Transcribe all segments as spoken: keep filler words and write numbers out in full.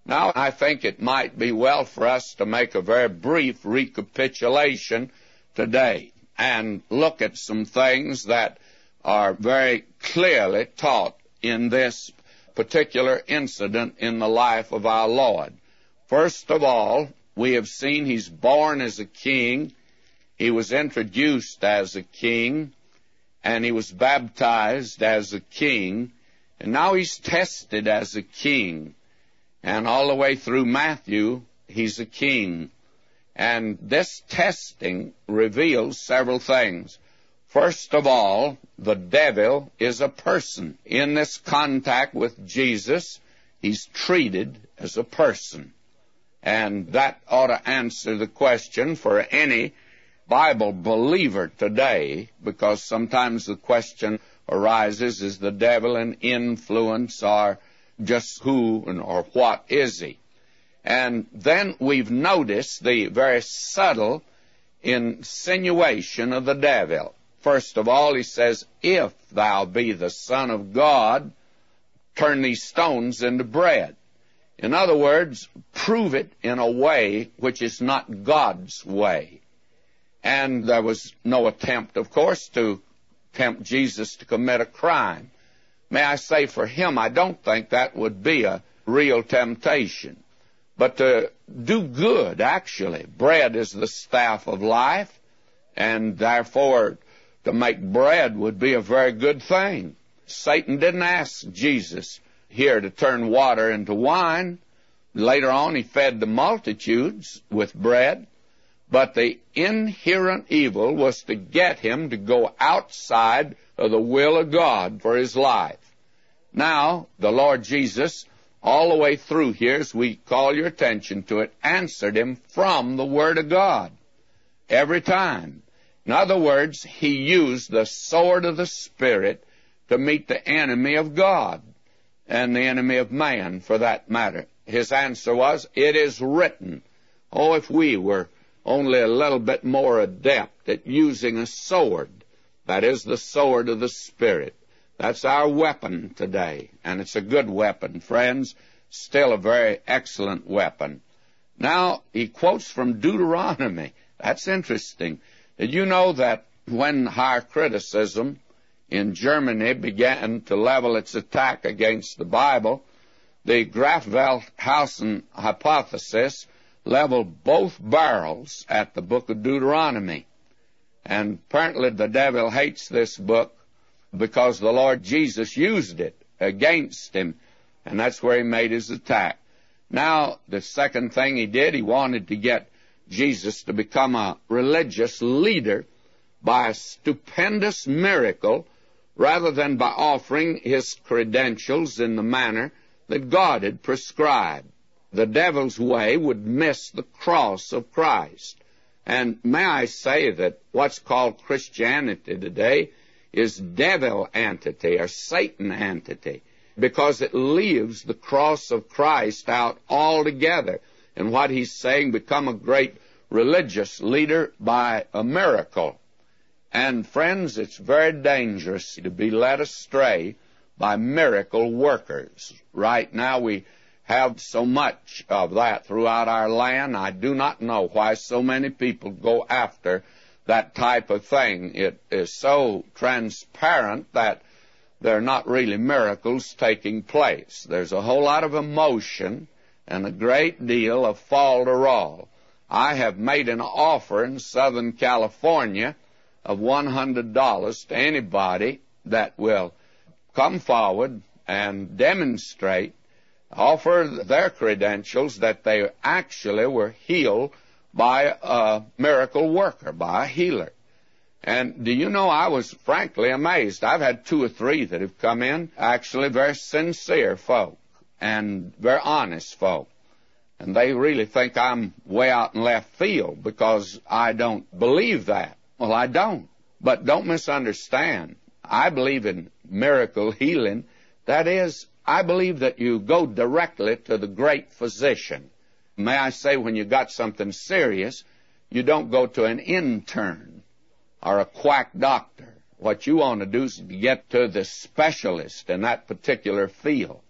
Now, I think it might be well for us to make a very brief recapitulation today and look at some things that are very clearly taught in this particular incident in the life of our Lord. First of all, we have seen he's born as a king, he was introduced as a king, and he was baptized as a king, and now he's tested as a king. And all the way through Matthew, he's a king. And this testing reveals several things. First of all, the devil is a person. In this contact with Jesus, he's treated as a person. And that ought to answer the question for any Bible believer today, because sometimes the question arises, is the devil an influence, or just who and or what is he? And then we've noticed the very subtle insinuation of the devil. First of all, he says, if thou be the Son of God, turn these stones into bread. In other words, prove it in a way which is not God's way. And there was no attempt, of course, to tempt Jesus to commit a crime. May I say, for him, I don't think that would be a real temptation. But to do good, actually. Bread is the staff of life, and therefore to make bread would be a very good thing. Satan didn't ask Jesus here to turn water into wine. Later on, he fed the multitudes with bread. But the inherent evil was to get him to go outside of the will of God for his life. Now, the Lord Jesus, all the way through here, as we call your attention to it, answered him from the Word of God. Every time. In other words, he used the sword of the Spirit to meet the enemy of God, and the enemy of man, for that matter. His answer was, it is written. Oh, if we were only a little bit more adept at using a sword. That is the sword of the Spirit. That's our weapon today, and it's a good weapon, friends, still a very excellent weapon. Now, he quotes from Deuteronomy. That's interesting. Did you know that when higher criticism in Germany began to level its attack against the Bible, the Graf-Wellhausen hypothesis leveled both barrels at the book of Deuteronomy. And apparently the devil hates this book because the Lord Jesus used it against him, and that's where he made his attack. Now, the second thing he did, he wanted to get Jesus to become a religious leader by a stupendous miracle rather than by offering his credentials in the manner that God had prescribed. The devil's way would miss the cross of Christ. And may I say that what's called Christianity today is devil entity or Satan entity, because it leaves the cross of Christ out altogether. And what he's saying, become a great religious leader by a miracle. And friends, it's very dangerous to be led astray by miracle workers. Right now we have so much of that throughout our land. I do not know why so many people go after that type of thing. It is so transparent that there are not really miracles taking place. There's a whole lot of emotion and a great deal of falderall. I have made an offer in Southern California of one hundred dollars to anybody that will come forward and demonstrate, offer their credentials that they actually were healed by a miracle worker, by a healer. And do you know, I was frankly amazed. I've had two or three that have come in, actually very sincere folk and very honest folk. And they really think I'm way out in left field because I don't believe that. Well, I don't. But don't misunderstand. I believe in miracle healing. That is, I believe that you go directly to the great physician. May I say, when you got something serious, you don't go to an intern or a quack doctor. What you want to do is to get to the specialist in that particular field.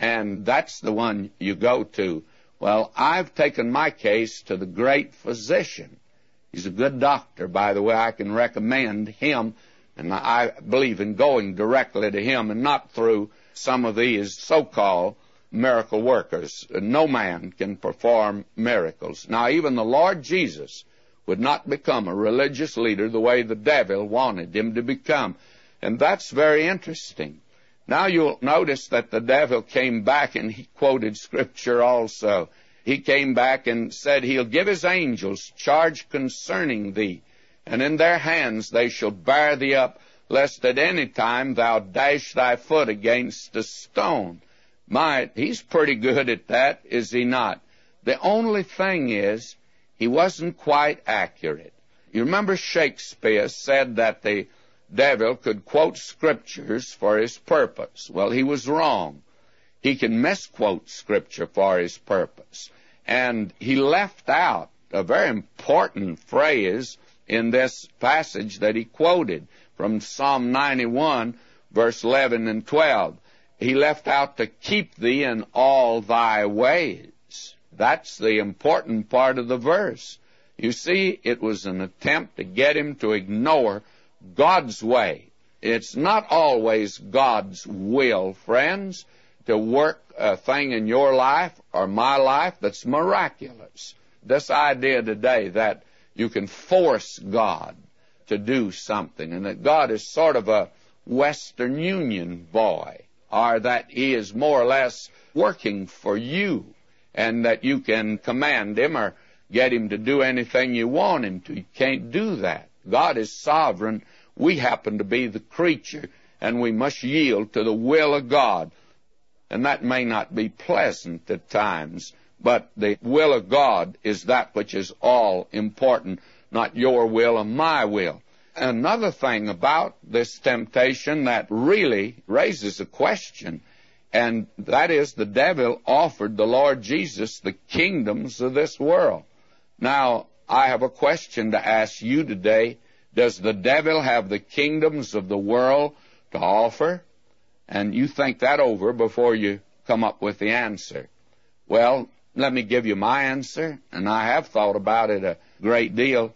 and that's the one you go to. Well, I've taken my case to the great physician. He's a good doctor, by the way. I can recommend him, and I believe in going directly to him and not through some of these so-called miracle workers. No man can perform miracles. Now, even the Lord Jesus would not become a religious leader the way the devil wanted him to become. And that's very interesting. Now you'll notice that the devil came back and he quoted Scripture also. He came back and said, He'll give His angels charge concerning thee, and in their hands they shall bear thee up, lest at any time thou dash thy foot against a stone. My, he's pretty good at that, is he not? The only thing is, he wasn't quite accurate. You remember Shakespeare said that the devil could quote Scriptures for his purpose. Well, he was wrong. He can misquote Scripture for his purpose. And he left out a very important phrase in this passage that he quoted from Psalm ninety-one, verse eleven and twelve. He left out to keep thee in all thy ways. That's the important part of the verse. You see, it was an attempt to get him to ignore God's way. It's not always God's will, friends, to work a thing in your life or my life that's miraculous. This idea today that you can force God to do something, and that God is sort of a Western Union boy, or that He is more or less working for you, and that you can command Him or get Him to do anything you want Him to. You can't do that. God is sovereign. We happen to be the creature, and we must yield to the will of God. And that may not be pleasant at times, but the will of God is that which is all important, not your will and my will. Another thing about this temptation that really raises a question, and that is the devil offered the Lord Jesus the kingdoms of this world. Now, I have a question to ask you today. Does the devil have the kingdoms of the world to offer? And you think that over before you come up with the answer. Well, let me give you my answer, and I have thought about it a great deal.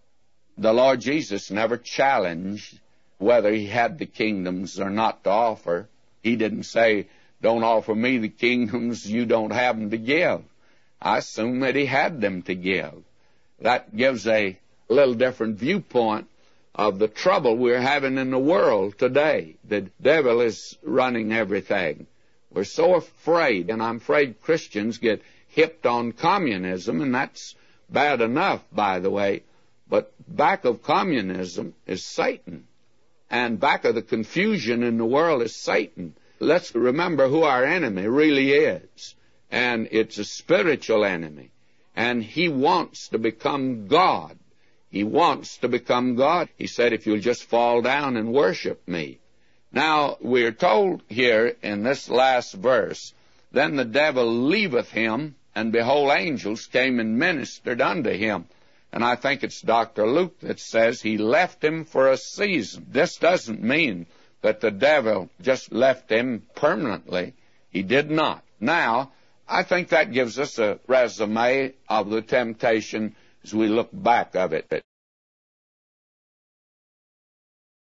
The Lord Jesus never challenged whether He had the kingdoms or not to offer. He didn't say, don't offer me the kingdoms, you don't have them to give. I assume that He had them to give. That gives a little different viewpoint of the trouble we're having in the world today. The devil is running everything. We're so afraid, and I'm afraid Christians get hipped on communism, and that's bad enough, by the way. But back of communism is Satan, and back of the confusion in the world is Satan. Let's remember who our enemy really is, and it's a spiritual enemy, and he wants to become God. He wants to become God. He said, if you'll just fall down and worship me. Now, we're told here in this last verse, then the devil leaveth him, and behold, angels came and ministered unto him. And I think it's Doctor Luke that says he left him for a season. This doesn't mean that the devil just left him permanently. He did not. Now, I think that gives us a resume of the temptation as we look back of it.